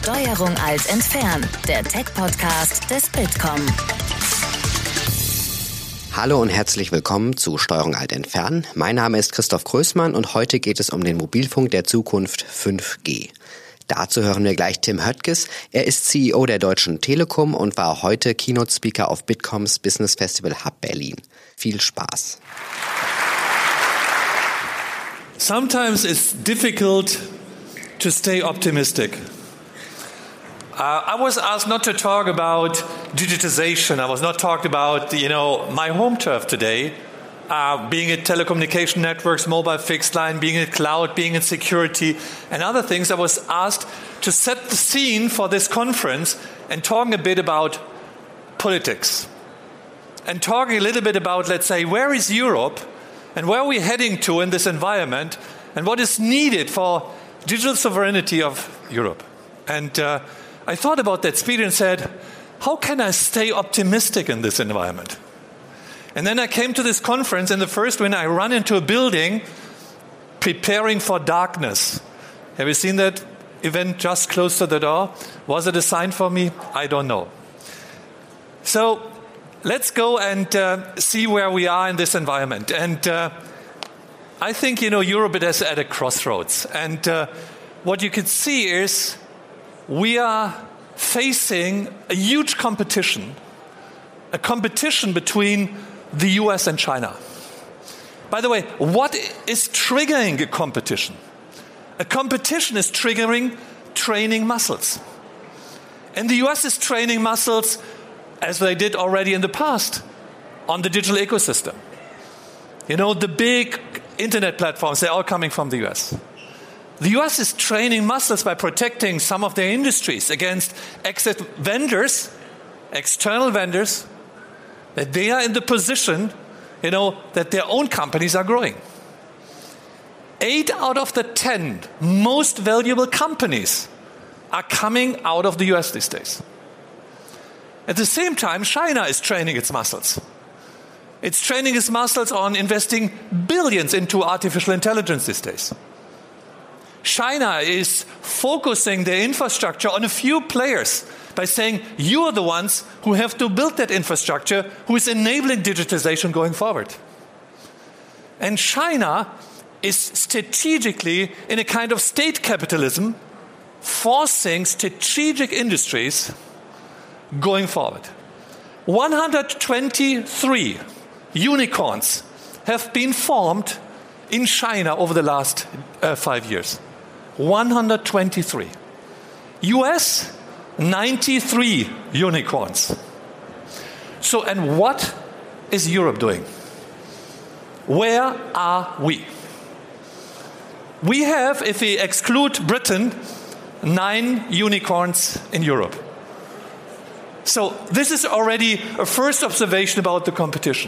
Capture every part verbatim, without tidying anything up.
Steuerung Alt entfernen, der Tech-Podcast des Bitkom. Hallo und herzlich willkommen zu Steuerung Alt entfernen. Mein Name ist Christoph Größmann und heute geht es um den Mobilfunk der Zukunft fünf G. Dazu hören wir gleich Tim Höttges. Er ist C E O der Deutschen Telekom und war heute Keynote-Speaker auf Bitkoms Business Festival Hub Berlin. Viel Spaß. Sometimes it's difficult to stay optimistic. Uh, I was asked not to talk about digitization. I was not talking about, you know, my home turf today, uh, being it telecommunication networks, mobile fixed line, being it cloud, being it security, and other things. I was asked to set the scene for this conference and talking a bit about politics. And talking a little bit about, let's say, where is Europe and where are we heading to in this environment and what is needed for digital sovereignty of Europe. And uh, I thought about that speech and said, how can I stay optimistic in this environment? And then I came to this conference, and the first when I run into a building preparing for darkness. Have you seen that event just close to the door? Was it a sign for me? I don't know. So let's go and uh, see where we are in this environment. And uh, I think, you know, Europe is at a crossroads. And uh, what you can see is we are facing a huge competition, a competition between the U S and China. By the way, what is triggering a competition? A competition is triggering training muscles. And the U S is training muscles, as they did already in the past, on the digital ecosystem. You know, the big internet platforms, they're all coming from the U S. The U S is training muscles by protecting some of their industries against exit vendors, external vendors, that they are in the position, you know, that their own companies are growing. Eight out of the ten most valuable companies are coming out of the U S these days. At the same time, China is training its muscles. It's training its muscles on investing billions into artificial intelligence these days. China is focusing their infrastructure on a few players by saying, you are the ones who have to build that infrastructure, who is enabling digitization going forward. And China is strategically in a kind of state capitalism, forcing strategic industries going forward. one hundred twenty-three unicorns have been formed in China over the last uh, five years. one hundred twenty-three. U S, ninety-three unicorns. So, and what is Europe doing? Where are we? We have, if we exclude Britain, nine unicorns in Europe. So this is already a first observation about the competition.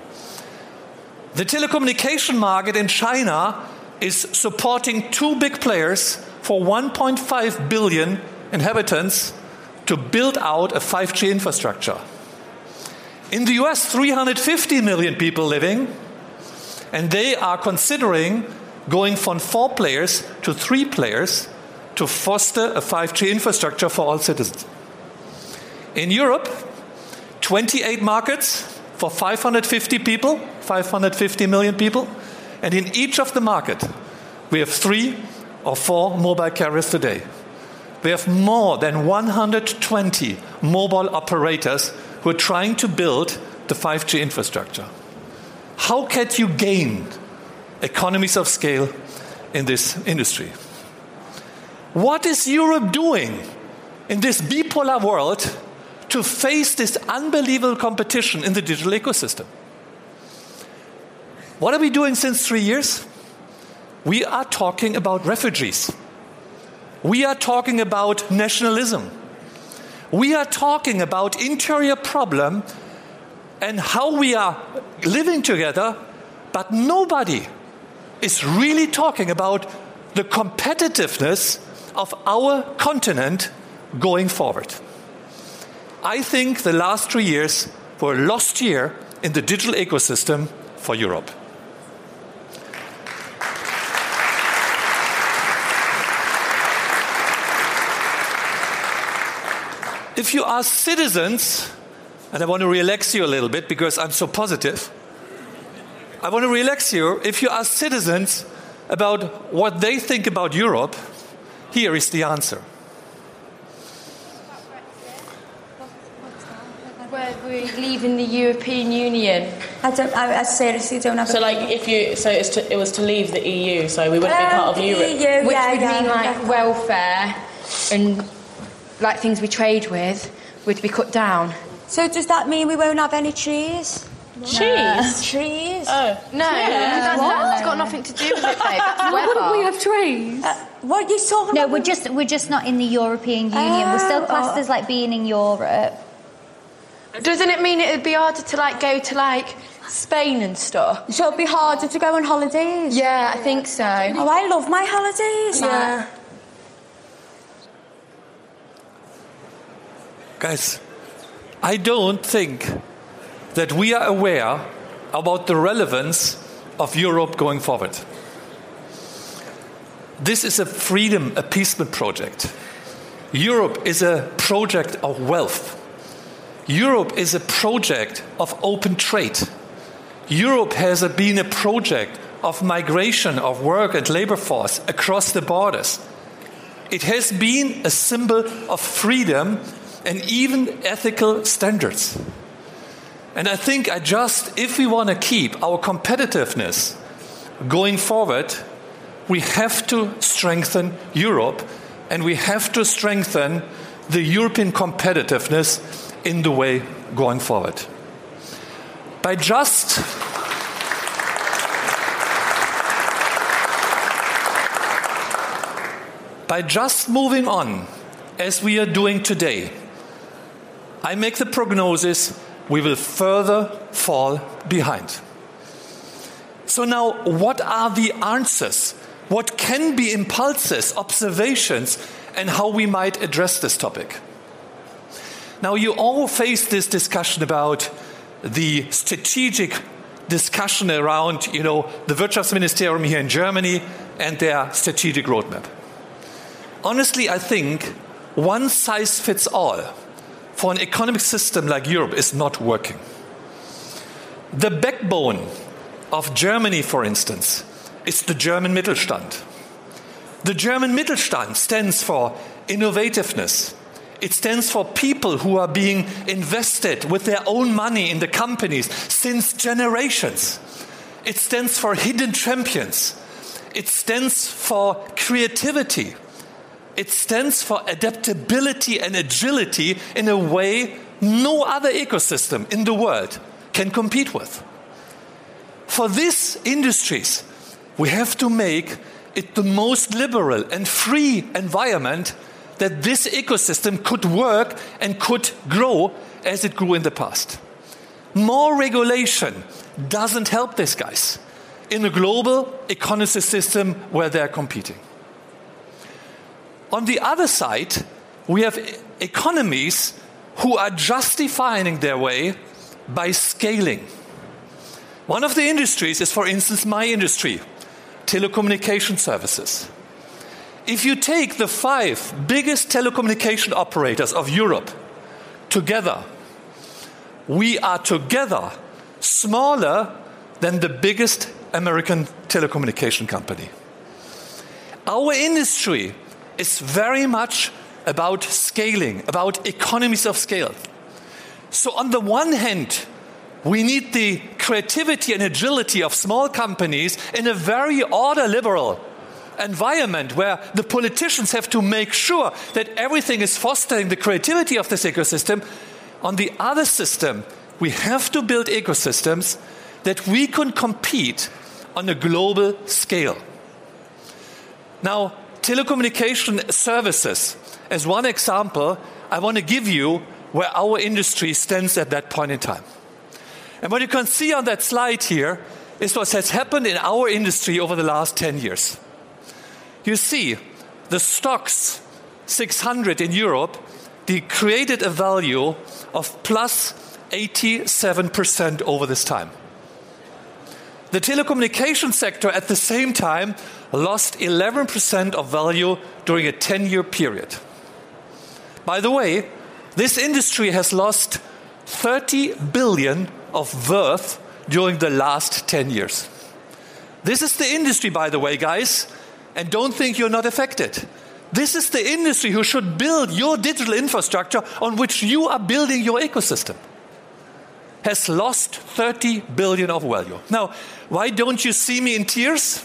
The telecommunication market in China is supporting two big players for one point five billion inhabitants to build out a five G infrastructure. In the U S, three hundred fifty million people living, and they are considering going from four players to three players to foster a five G infrastructure for all citizens. In Europe, twenty-eight markets for five hundred fifty people, five hundred fifty million people, and in each of the market, we have three or four mobile carriers today. We have more than one hundred twenty mobile operators who are trying to build the five G infrastructure. How can you gain economies of scale in this industry? What is Europe doing in this bipolar world to face this unbelievable competition in the digital ecosystem? What are we doing since three years? We are talking about refugees. We are talking about nationalism. We are talking about interior problem and how we are living together, but nobody is really talking about the competitiveness of our continent going forward. I think the last three years were a lost year in the digital ecosystem for Europe. if you are citizens, and I want to relax you a little bit because I'm so positive, I want to relax you. If you ask citizens about what they think about Europe, here is the answer. Where we're leaving the European Union. I don't. I, I seriously don't have. So, a like, if you, so it's to, it was to leave the E U, so we wouldn't be part of E U, Europe. yeah, Which yeah, would yeah, mean like yeah. welfare and like things we trade with would be cut down. So does that mean we won't have any trees? Cheese? Trees? Oh. No, that's, What? that's got nothing to do with it, babe. That's weather. trees? Uh, what are you talking No, about? we're just we're just not in the European Union. We're still classed Oh. as like being in Europe. Doesn't it mean it would be harder to like go to like Spain and stuff? So it'd be harder to go on holidays? Yeah, I think so. Oh, I love my holidays. Yeah. Guys, I don't think that we are aware about the relevance of Europe going forward. This is a freedom appeasement project. Europe is a project of wealth. Europe is a project of open trade. Europe has a, been a project of migration of work and labor force across the borders. It has been a symbol of freedom and even ethical standards. And I think I just, if we want to keep our competitiveness going forward, we have to strengthen Europe, and we have to strengthen the European competitiveness in the way going forward. By just by just moving on as we are doing today, I make the prognosis we will further fall behind. So now, what are the answers? What can be impulses, observations, and how we might address this topic? Now, you all face this discussion about the strategic discussion around, you know, the Wirtschaftsministerium here in Germany and their strategic roadmap. Honestly, I think one size fits all for an economic system like Europe is not working. The backbone of Germany, for instance, is the German Mittelstand. The German Mittelstand stands for innovativeness. It stands for people who are being invested with their own money in the companies since generations. It stands for hidden champions. It stands for creativity. It stands for adaptability and agility in a way no other ecosystem in the world can compete with. For these industries, we have to make it the most liberal and free environment that this ecosystem could work and could grow as it grew in the past. More regulation doesn't help these guys in a global economic system where they're competing. On the other side, we have economies who are justifying their way by scaling. One of the industries is, for instance, my industry, telecommunication services. If you take the five biggest telecommunication operators of Europe together, we are together smaller than the biggest American telecommunication company. Our industry is very much about scaling, about economies of scale. So on the one hand, we need the creativity and agility of small companies in a very order liberal environment where the politicians have to make sure that everything is fostering the creativity of this ecosystem. On the other system, we have to build ecosystems that we can compete on a global scale. Now, telecommunication services, as one example, I want to give you where our industry stands at that point in time. And what you can see on that slide here is what has happened in our industry over the last ten years. You see, the stocks six hundred in Europe, they created a value of plus eighty-seven percent over this time. The telecommunication sector at the same time lost eleven percent of value during a ten-year period. By the way, This industry has lost thirty billion of worth during the last ten years. This is the industry, by the way, guys, and don't think you're not affected. This is the industry who should build your digital infrastructure on which you are building your ecosystem. Has lost thirty billion of value. Now, why don't you see me in tears?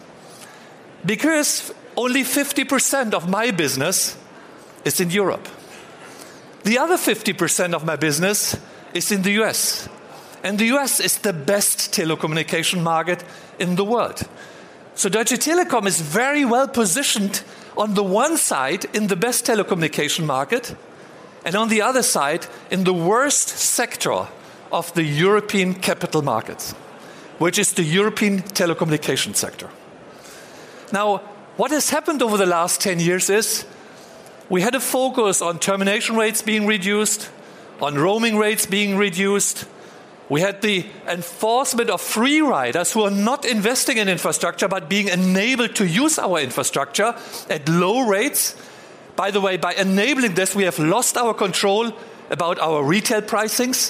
Because only fifty percent of my business is in Europe. The other fifty percent of my business is in the U S. And the U S is the best telecommunication market in the world. So Deutsche Telekom is very well positioned on the one side in the best telecommunication market, and on the other side in the worst sector of the European capital markets, which is the European telecommunication sector. Now, what has happened over the last ten years is we had a focus on termination rates being reduced, on roaming rates being reduced. We had the enforcement of free riders who are not investing in infrastructure but being enabled to use our infrastructure at low rates. By the way, by enabling this, we have lost our control about our retail pricings.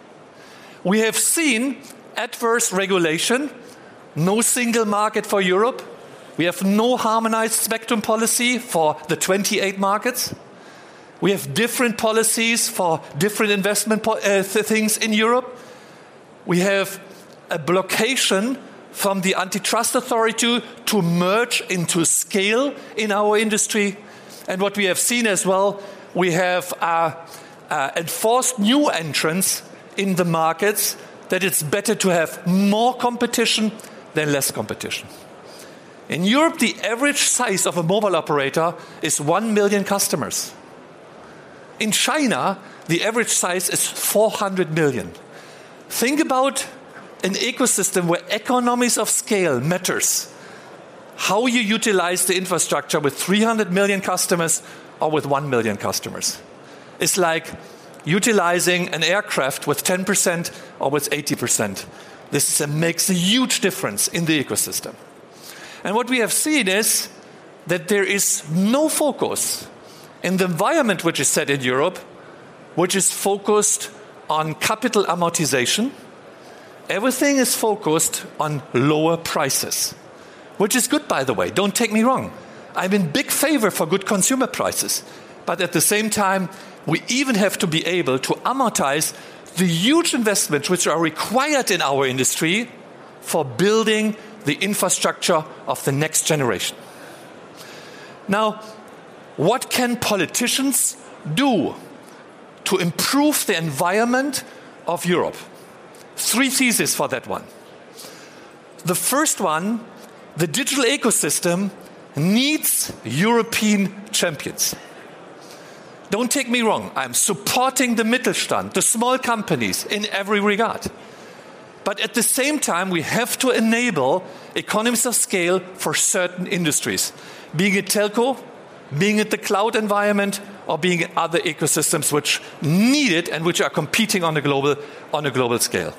We have seen adverse regulation, no single market for Europe. We have no harmonized spectrum policy for the twenty-eight markets. We have different policies for different investment po- uh, th- things in Europe. We have a blockation from the antitrust authority to merge into scale in our industry. And what we have seen as well, we have uh, uh, enforced new entrants in the markets that it's better to have more competition than less competition. In Europe, the average size of a mobile operator is one million customers. In China, the average size is four hundred million. Think about an ecosystem where economies of scale matters. How you utilize the infrastructure with three hundred million customers or with one million customers. It's like utilizing an aircraft with ten percent or with eighty percent. This is a, makes a huge difference in the ecosystem. And what we have seen is that there is no focus in the environment which is set in Europe, which is focused on capital amortization. Everything is focused on lower prices, which is good, by the way. Don't take me wrong. I'm in big favor for good consumer prices. But at the same time, we even have to be able to amortize the huge investments which are required in our industry for building the infrastructure of the next generation. Now, what can politicians do to improve the environment of Europe? Three theses for that one. The first one, the digital ecosystem needs European champions. Don't take me wrong, I'm supporting the Mittelstand, the small companies in every regard. But at the same time, we have to enable economies of scale for certain industries, being it telco, being it the cloud environment, or being it other ecosystems which need it and which are competing on a global, on a global scale.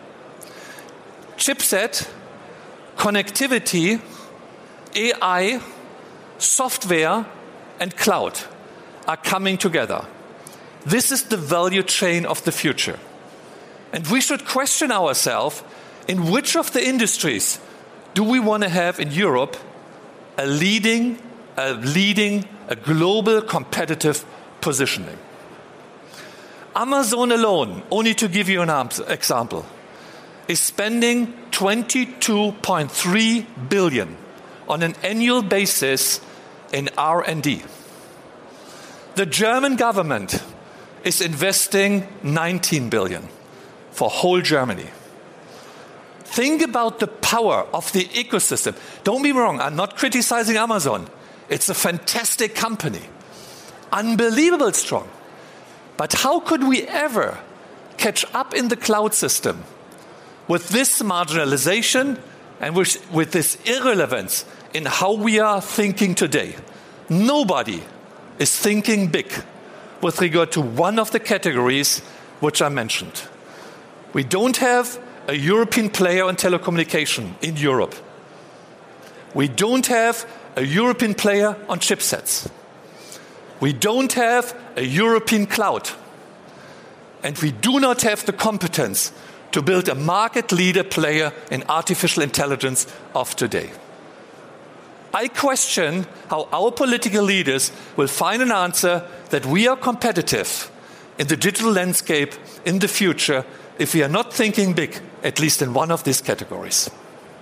Chipset, connectivity, A I, software, and cloud are coming together. This is the value chain of the future. And we should question ourselves, in which of the industries do we want to have in Europe a leading, a leading, a global competitive positioning? Amazon alone, only to give you an example, is spending twenty-two point three billion on an annual basis in R and D. The German government is investing nineteen billion for whole Germany. Think about the power of the ecosystem. Don't be wrong, I'm not criticizing Amazon. It's a fantastic company, unbelievable strong. But how could we ever catch up in the cloud system with this marginalization and with, with this irrelevance in how we are thinking today? Nobody is thinking big with regard to one of the categories which I mentioned. We don't have a European player in telecommunication in Europe. We don't have a European player on chipsets. We don't have a European cloud. And we do not have the competence to build a market leader player in artificial intelligence of today. I question how our political leaders will find an answer that we are competitive in the digital landscape in the future if we are not thinking big, at least in one of these categories.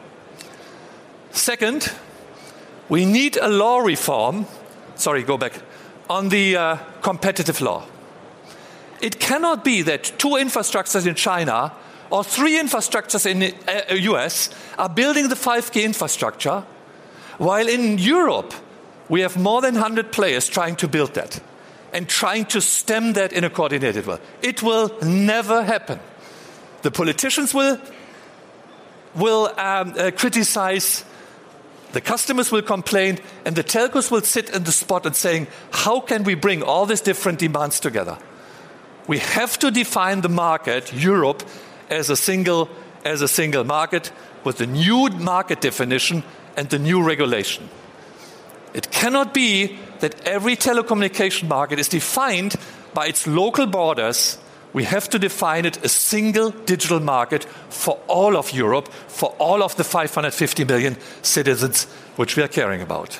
Second, we need a law reform, sorry, go back, on the uh, competitive law. It cannot be that two infrastructures in China or three infrastructures in the uh, U S are building the five G infrastructure, while in Europe we have more than one hundred players trying to build that and trying to stem that in a coordinated way. It will never happen. The politicians will, will um, uh, criticize, the customers will complain, and the telcos will sit in the spot and saying, how can we bring all these different demands together? We have to define the market, Europe, as a single, as a single market with the new market definition and the new regulation. It cannot be that every telecommunication market is defined by its local borders. We have to define it a single digital market for all of Europe, for all of the five hundred fifty million citizens which we are caring about.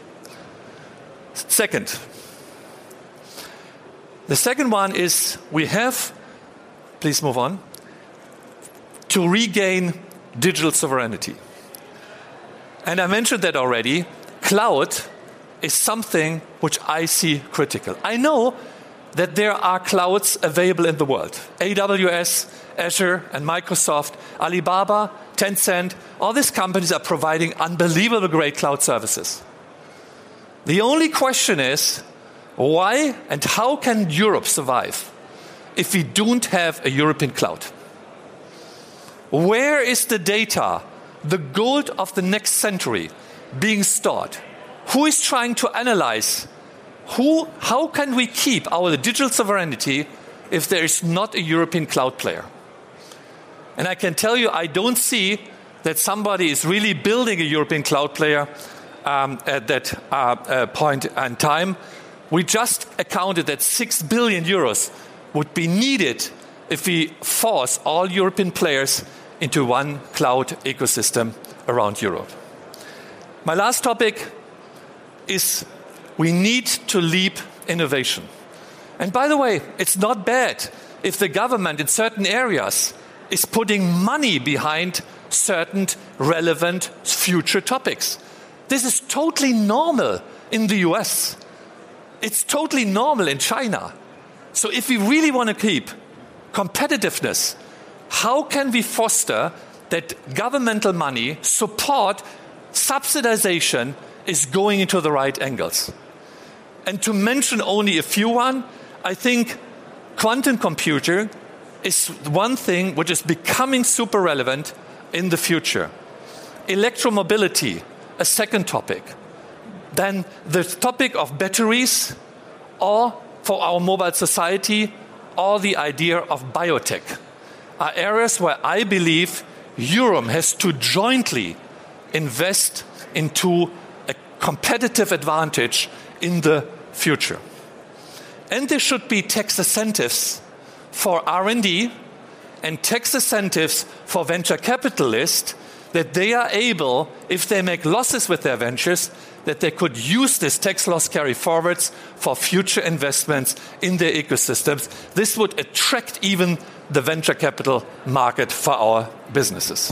Second, the second one is we have, please move on, to regain digital sovereignty. And I mentioned that already. Cloud is something which I see critical. I know that there are clouds available in the world. A W S, Azure, and Microsoft, Alibaba, Tencent, all these companies are providing unbelievable great cloud services. The only question is, why and how can Europe survive if we don't have a European cloud? Where is the data, the gold of the next century, being stored? Who is trying to analyze? Who, how can we keep our digital sovereignty if there is not a European cloud player? And I can tell you, I don't see that somebody is really building a European cloud player um, at that uh, uh, point in time. We just accounted that six billion euros would be needed if we force all European players into one cloud ecosystem around Europe. My last topic is we need to leap innovation. And by the way, it's not bad if the government in certain areas is putting money behind certain relevant future topics. This is totally normal in the U S. It's totally normal in China. So if we really want to keep competitiveness, how can we foster that governmental money, support, subsidization is going into the right angles? And to mention only a few one, I think quantum computing is one thing which is becoming super relevant in the future. Electromobility, a second topic. Then the topic of batteries, or for our mobile society, or the idea of biotech are areas where I believe Europe has to jointly invest into a competitive advantage in the future. And there should be tax incentives for R and D and tax incentives for venture capitalists that they are able, if they make losses with their ventures, that they could use this tax loss carry forwards for future investments in their ecosystems. This would attract even the venture capital market for our businesses.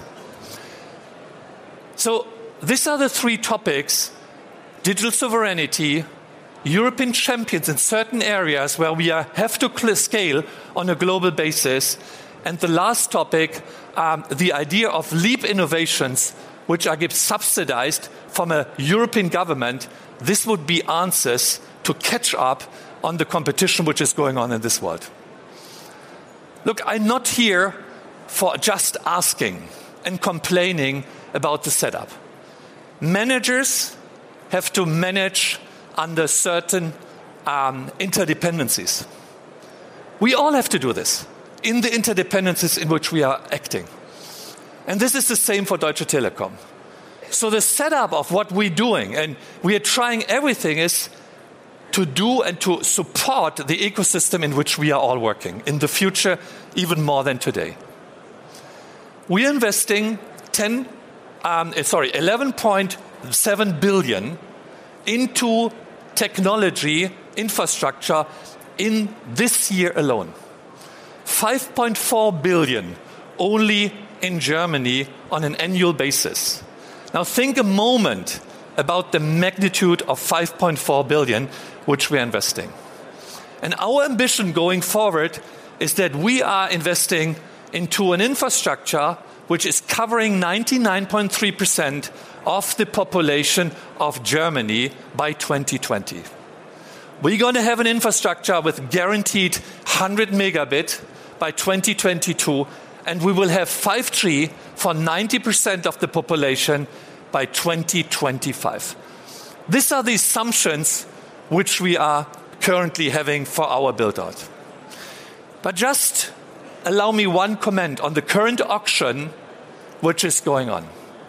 So these are the three topics: digital sovereignty, European champions in certain areas where we are, have to scale on a global basis, and the last topic, um, the idea of leap innovations, which are subsidized from a European government. This would be answers to catch up on the competition which is going on in this world. Look, I'm not here for just asking and complaining about the setup. Managers have to manage under certain um, interdependencies. We all have to do this in the interdependencies in which we are acting. And this is the same for Deutsche Telekom. So the setup of what we're doing, and we are trying everything, is to do and to support the ecosystem in which we are all working, in the future even more than today. We are investing ten, um, sorry, eleven point seven billion into technology infrastructure in this year alone. five point four billion only in Germany on an annual basis. Now think a moment about the magnitude of five point four billion which we are investing. And our ambition going forward is that we are investing into an infrastructure which is covering ninety-nine point three percent of the population of Germany by twenty twenty. We're going to have an infrastructure with guaranteed one hundred megabit by twenty twenty-two, and we will have five G for ninety percent of the population by twenty twenty-five. These are the assumptions which we are currently having for our build-out. But just allow me one comment on the current auction which is going on.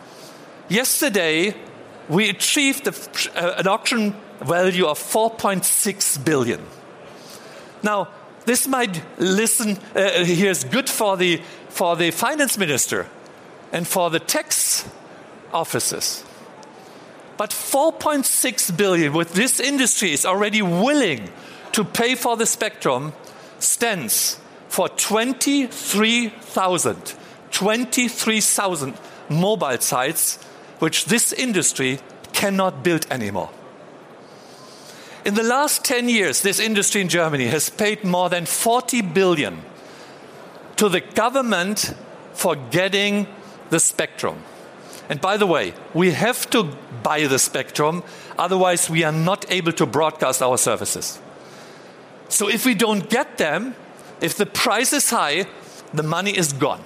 Yesterday, we achieved a, an auction value of four point six billion. Now, this might listen uh, here is good for the for the finance minister and for the tax offices. But four point six billion, with this industry is already willing to pay for the spectrum, stands for twenty-three thousand, twenty-three thousand mobile sites, which this industry cannot build anymore. In the last ten years, this industry in Germany has paid more than forty billion to the government for getting the spectrum. And by the way, we have to buy the spectrum, otherwise we are not able to broadcast our services. So if we don't get them, if the price is high, the money is gone.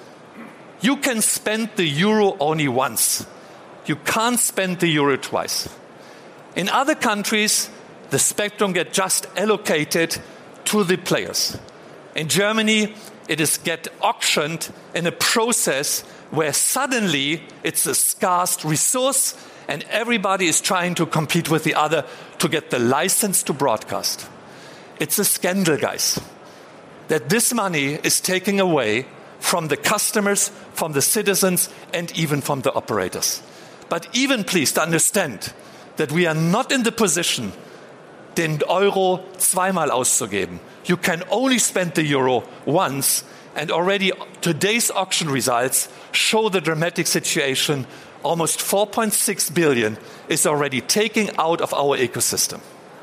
You can spend the euro only once. You can't spend the euro twice. In other countries, the spectrum gets just allocated to the players. In Germany, it is get auctioned in a process where suddenly it's a scarce resource and everybody is trying to compete with the other to get the license to broadcast. It's a scandal, guys, that this money is taken away from the customers, from the citizens, and even from the operators. But even please to understand that we are not in the position, den Euro zweimal auszugeben. You can only spend the euro once, and already today's auction results show the dramatic situation. Almost four point six billion is already taken out of our ecosystem.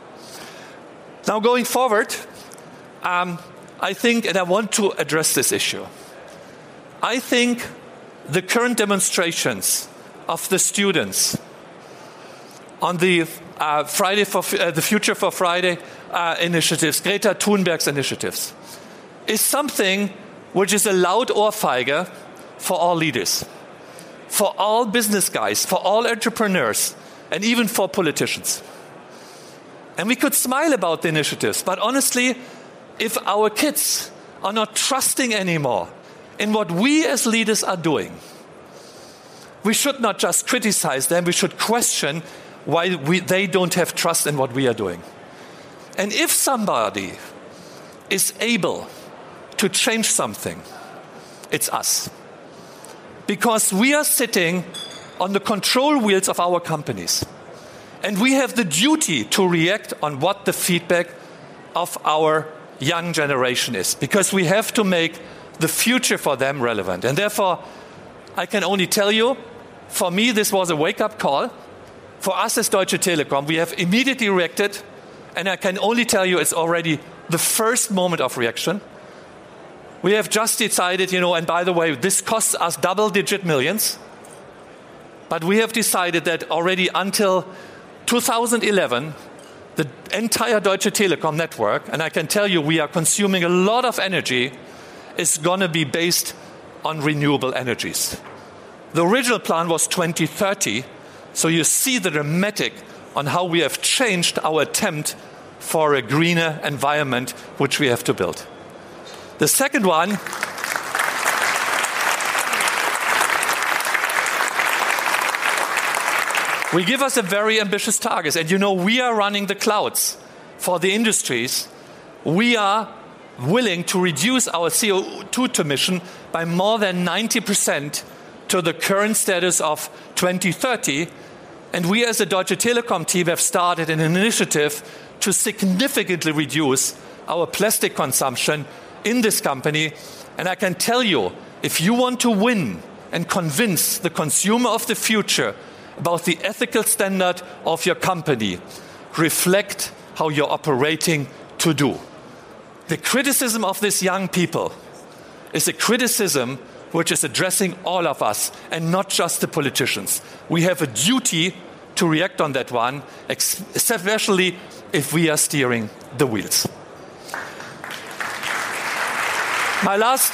Now going forward, um, I think, and I want to address this issue, I think the current demonstrations of the students on the uh, Friday for uh, the Future for Friday uh, initiatives, Greta Thunberg's initiatives, is something which is a loud Ohrfeige for all leaders, for all business guys, for all entrepreneurs, and even for politicians. And we could smile about the initiatives, but honestly, if our kids are not trusting anymore in what we as leaders are doing, we should not just criticize them, we should question why we, they don't have trust in what we are doing. And if somebody is able to change something, it's us. Because we are sitting on the control wheels of our companies. And we have the duty to react on what the feedback of our young generation is. Because we have to make the future for them relevant. And therefore, I can only tell you, for me, this was a wake-up call. For us as Deutsche Telekom, we have immediately reacted. And I can only tell you it's already the first moment of reaction. We have just decided, you know, and by the way, this costs us double-digit millions. But we have decided that already until two thousand eleven, the entire Deutsche Telekom network, and I can tell you we are consuming a lot of energy, is going to be based on renewable energies. The original plan was twenty thirty, so you see the dramatic on how we have changed our attempt for a greener environment which we have to build. The second one, we give us a very ambitious target. And you know, we are running the clouds. for the industries, we are willing to reduce our C O two emission by more than ninety percent to the current status of twenty thirty. And we as a Deutsche Telekom team have started an initiative to significantly reduce our plastic consumption in this company. And I can tell you, if you want to win and convince the consumer of the future about the ethical standard of your company, reflect how you're operating to do. The criticism of these young people is a criticism which is addressing all of us and not just the politicians. We have a duty to react on that one, especially if we are steering the wheels. My last,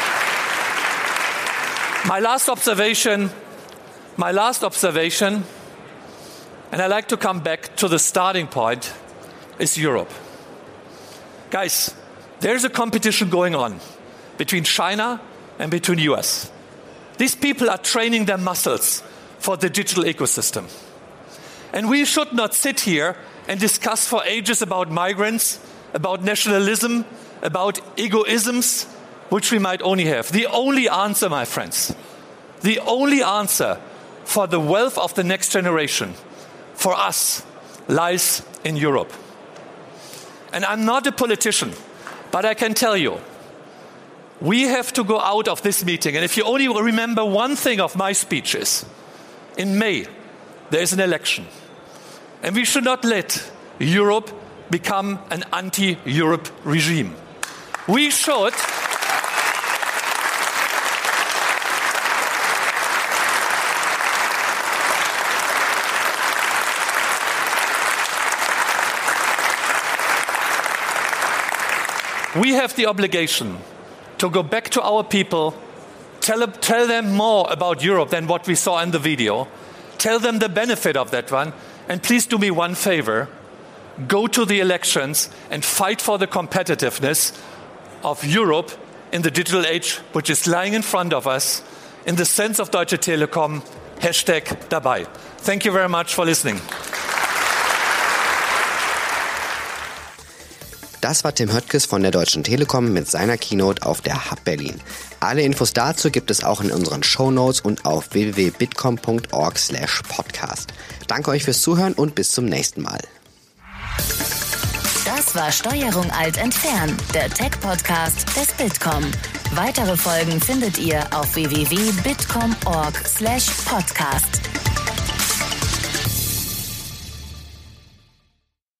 my last observation, my last observation, and I like to come back to the starting point, is Europe. Guys, there's a competition going on between China and between the U S. These people are training their muscles for the digital ecosystem. And we should not sit here and discuss for ages about migrants, about nationalism, about egoisms, which we might only have. The only answer, my friends, the only answer for the wealth of the next generation, for us, lies in Europe. And I'm not a politician, but I can tell you, we have to go out of this meeting. And if you only remember one thing of my speeches, in May, there is an election. And we should not let Europe become an anti-Europe regime. We should... We have the obligation to go back to our people, tell, tell them more about Europe than what we saw in the video, tell them the benefit of that one, and please do me one favor, go to the elections and fight for the competitiveness of Europe in the digital age, which is lying in front of us, in the sense of Deutsche Telekom, hashtag dabei. Thank you very much for listening. Das war Tim Höttges von der Deutschen Telekom mit seiner Keynote auf der Hub Berlin. Alle Infos dazu gibt es auch in unseren Shownotes und auf w w w punkt bitkom punkt org slash podcast. Danke euch fürs Zuhören und bis zum nächsten Mal. Das war Steuerung Alt entfernen, der Tech-Podcast des Bitkom. Weitere Folgen findet ihr auf w w w punkt bitkom punkt org slash podcast.